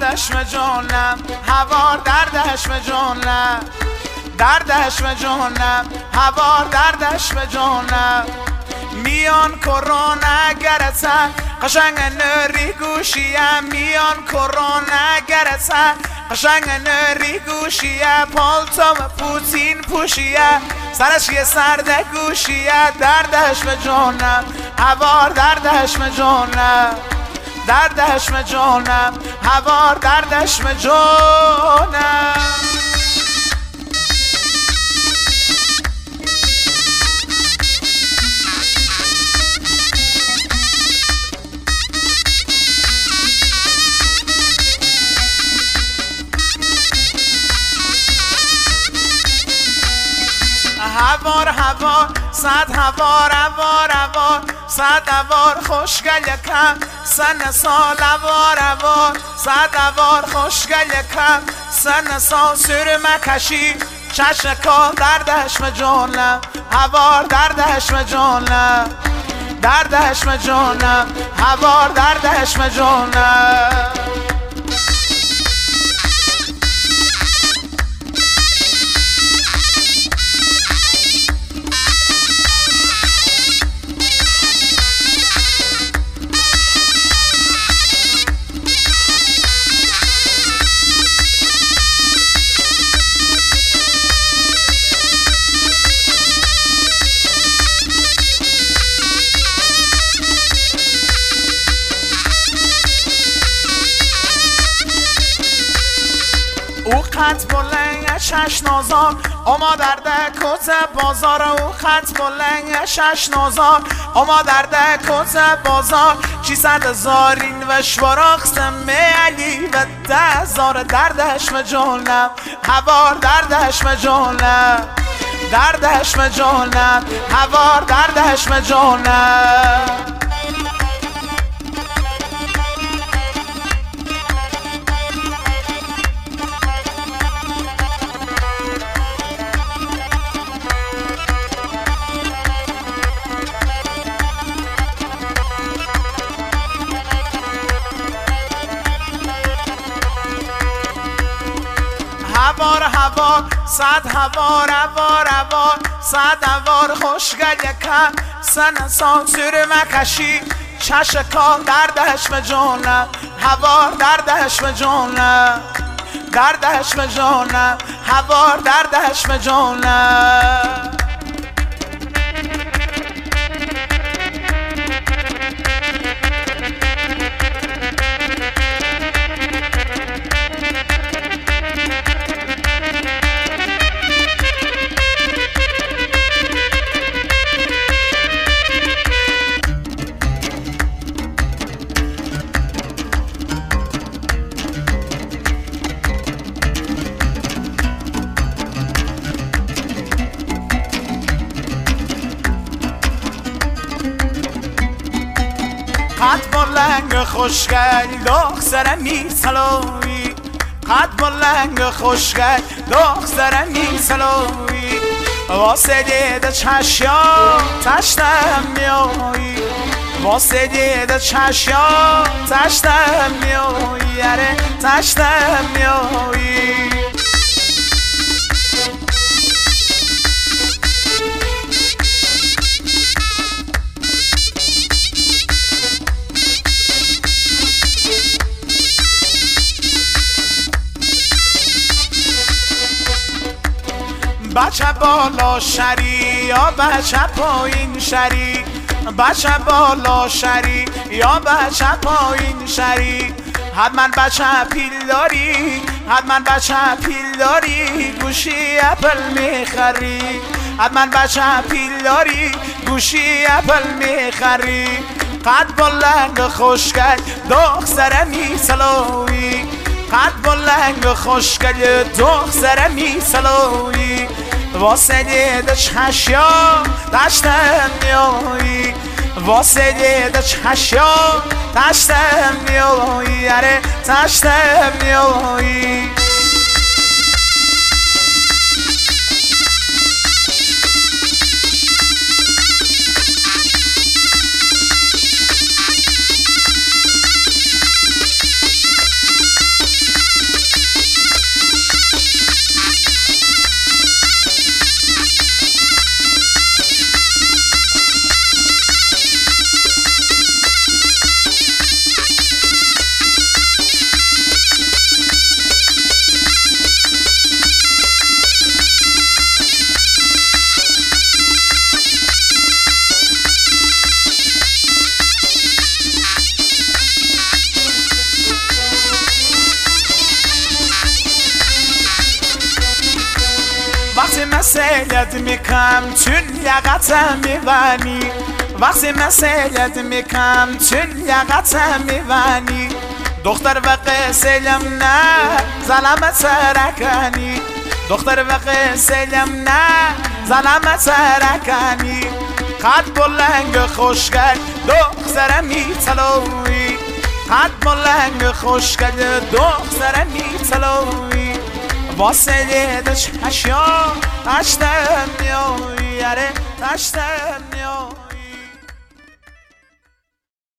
دردشم جانم هوار دردشم جانم دردشم جانم هوار دردشم جانم میان کرونا گرسن قشنگ نری گوشیم میان کرونا گرسن قشنگ نری گوشیه پالتو پوتین پوشیه سرش یه سرده گوشیه دردش به جانم هوار دردش به جانم دردش به جانم هوار دردش به جانم هوار هوار صد هوار هوار هوار صد هوار خوشگل یکم سن سال هوار هوار صد هوار خوشگل یکم سن سال سرمه کشی چشکا دردش به جانم هوار دردش به جانم دردش به جانم هوار دردش به جانم او خط بلنگ شش نازار اما درده کت بازار او خط بلنگ شش نازار اما درده کت بازار 600,000 این وشوراخسم علی و 10,000 دردش به جانم هوار دردش به جانم دردش به جانم هوار دردش به جانم هوار هوار صد هوار هوار هوار صد هوار خوشگل یکم سن سال سرمه کشی چشکا دردش به جانم هوار دردش به جانم دردش به جانم هوار دردش به جانم قد بلنگ خوشگل دختر میسلوی قد بلنگ خوشگل دختر میسلوی واسه دیده چشیا تشتم میایی واسه دیده چشیا تشتم میایی اره تشتم میایی بچه بالا شری یا بچه پایین شری بچه بالا شری یا بچه پایین شری حتما بچه پیل داری حتما بچه پیل داری گوشی اپل میخری حتما بچه پیل داری گوشی اپل میخری قد بلند خوشگل دختر میسلوی قد بلند خوشگل دختر میسلوی واسه دیده چشیا دشتم میایی واسه دیده چشیا دشتم میایی اره دشتم میایی مسئلت میکنم چون یقتم میبنی وقتی مسئلت میکنم چون یقتم میبنی دختر و قسلم نه ظلمت سرکنی دختر و قسلم نه ظلمت سرکنی قد بلنگ خوشگل دختر میتلوی قد بلنگ خوشگل دختر میتلوی واسه دش هشیا تشتم میوی اره تشتم